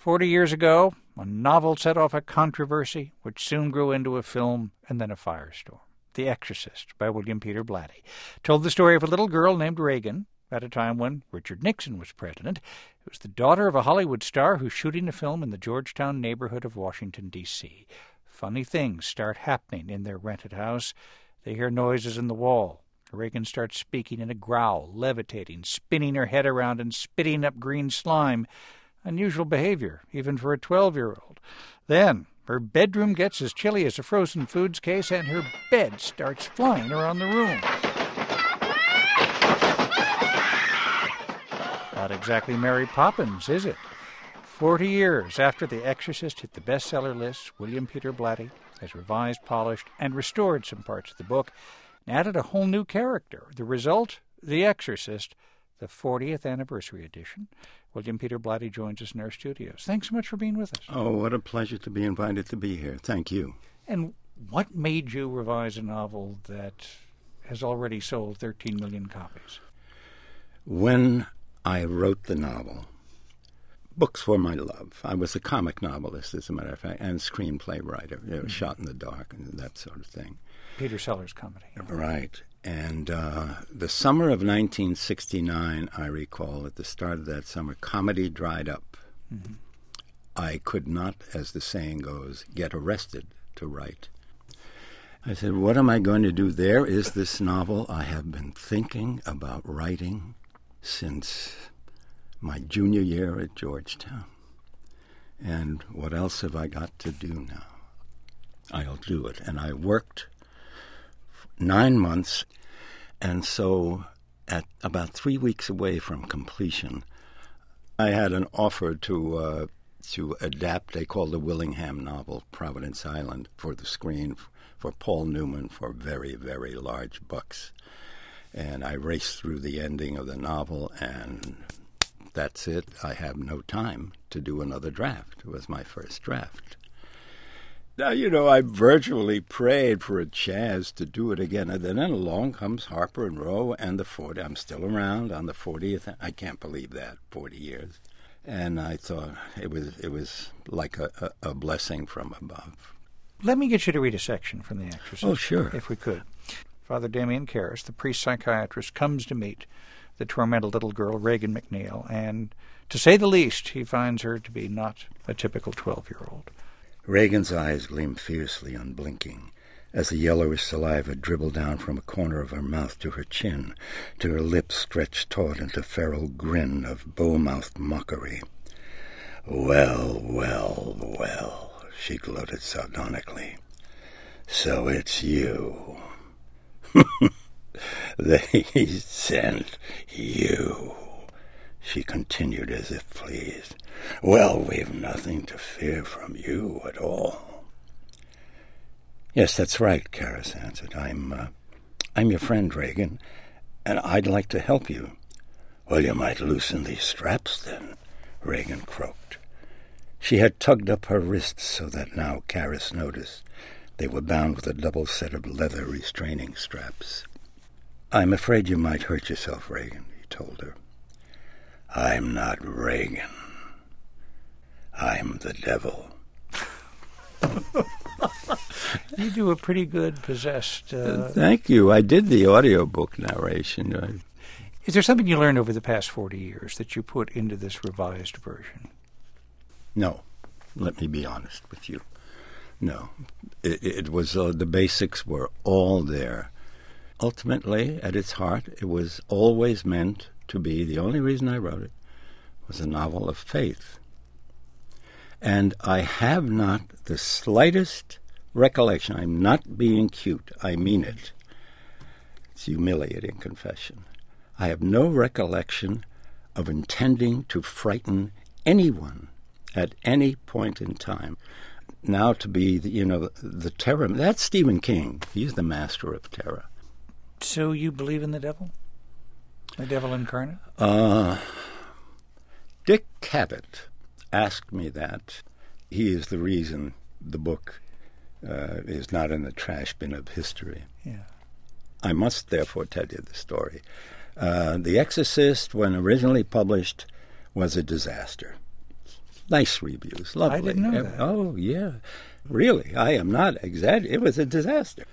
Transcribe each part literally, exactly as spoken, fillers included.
Forty years ago, a novel set off a controversy which soon grew into a film and then a firestorm. The Exorcist by William Peter Blatty told the story of a little girl named Regan at a time when Richard Nixon was president. It was the daughter of a Hollywood star who's shooting a film in the Georgetown neighborhood of Washington, D C Funny things start happening in their rented house. They hear noises in the wall. Regan starts speaking in a growl, levitating, spinning her head around and spitting up green slime. Unusual behavior, even for a twelve-year-old. Then her bedroom gets as chilly as a frozen foods case, and her bed starts flying around the room. Not exactly Mary Poppins, is it? Forty years after The Exorcist hit the bestseller list, William Peter Blatty has revised, polished, and restored some parts of the book and added a whole new character. The result, The Exorcist, the fortieth anniversary edition. William Peter Blatty joins us in our studios. Thanks so much for being with us. Oh, what a pleasure to be invited to be here. Thank you. And what made you revise a novel that has already sold thirteen million copies? When I wrote the novel, books were my love. I was a comic novelist, as a matter of fact, and screenplay writer. You know, mm-hmm. Shot in the dark and that sort of thing. Peter Sellers comedy. Right. And uh, the summer of nineteen sixty-nine, I recall, at the start of that summer, comedy dried up. Mm-hmm. I could not, as the saying goes, get arrested to write. I said, what am I going to do? There is this novel I have been thinking about writing since my junior year at Georgetown. And what else have I got to do now? I'll do it. And I worked nine months, and so at about three weeks away from completion, I had an offer to uh, to adapt a called the Willingham novel, Providence Island, for the screen for Paul Newman for very, very large bucks. And I raced through the ending of the novel, and that's it. I have no time to do another draft. It was my first draft. Now, you know, I virtually prayed for a chance to do it again. And then along comes Harper and Row and the forty. I'm still around on the fortieth. I can't believe that, forty years. And I thought it was it was like a, a, a blessing from above. Let me get you to read a section from The Exorcist. Oh, sure. If we could. Father Damien Karras, the priest-psychiatrist, comes to meet the tormented little girl, Regan MacNeil, and to say the least, he finds her to be not a typical twelve-year-old. Regan's eyes gleamed fiercely, unblinking, as the yellowish saliva dribbled down from a corner of her mouth to her chin, to her lips stretched taut into a feral grin of bow-mouthed mockery. Well, well, well, she gloated sardonically. So it's you. They sent you, she continued as if pleased. Well, we've nothing to fear from you at all. Yes, that's right, Karras answered. I'm, uh, I'm your friend, Regan, and I'd like to help you. Well, you might loosen these straps, then, Regan croaked. She had tugged up her wrists so that now Karras noticed they were bound with a double set of leather restraining straps. I'm afraid you might hurt yourself, Regan, he told her. I'm not Regan. I'm the devil. You do a pretty good possessed... Uh... Thank you. I did the audiobook narration. I... Is there something you learned over the past forty years that you put into this revised version? No. Let me be honest with you. No. It, it was... Uh, the basics were all there. Ultimately, at its heart, it was always meant to be, the only reason I wrote it, was a novel of faith. And I have not the slightest recollection. I'm not being cute. I mean it. It's humiliating confession. I have no recollection of intending to frighten anyone at any point in time. Now to be, the, you know, the, the terror, that's Stephen King. He's the master of terror. So you believe in the devil? The devil incarnate? Uh, Dick Cavett asked me that. He is the reason the book uh, is not in the trash bin of history. Yeah. I must therefore tell you the story. Uh, The Exorcist, when originally published, was a disaster. Nice reviews. Lovely. I didn't know that. Oh, yeah. Really, I am not exaggerating. It was a disaster.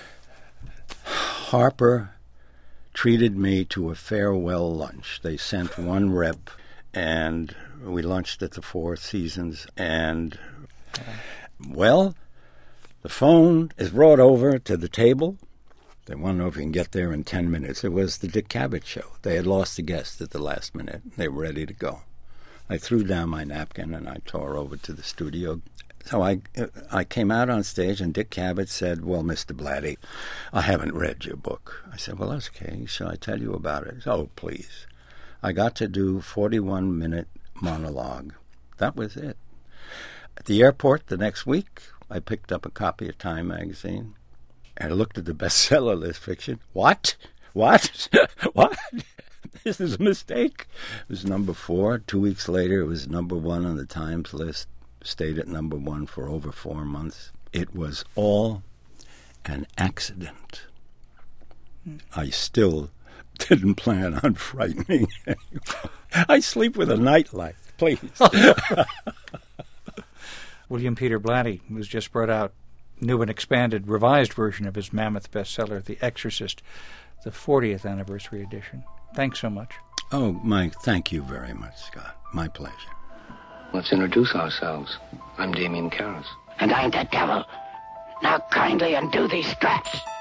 Harper treated me to a farewell lunch. They sent one rep, and we lunched at the Four Seasons. And, well, the phone is brought over to the table. They want to know if you can get there in ten minutes. It was the Dick Cavett show. They had lost a guest at the last minute. They were ready to go. I threw down my napkin, and I tore over to the studio. So I I came out on stage, and Dick Cavett said, well, Mister Blatty, I haven't read your book. I said, well, that's okay. Shall I tell you about it? Oh, please. I got to do forty-one minute monologue. That was it. At the airport the next week, I picked up a copy of Time magazine, and I looked at the bestseller list fiction. What? What? What? This is a mistake. It was number four. Two weeks later, it was number one on the Times list. Stayed at number one for over four months. It was all an accident. I still didn't plan on frightening anyone. I sleep with a nightlight, please. William Peter Blatty was just brought out new and expanded, revised version of his mammoth bestseller, The Exorcist, the fortieth anniversary edition. Thanks so much. Oh, my, thank you very much, Scott. My pleasure. Let's introduce ourselves. I'm Damien Karras. And I'm the devil. Now kindly undo these straps.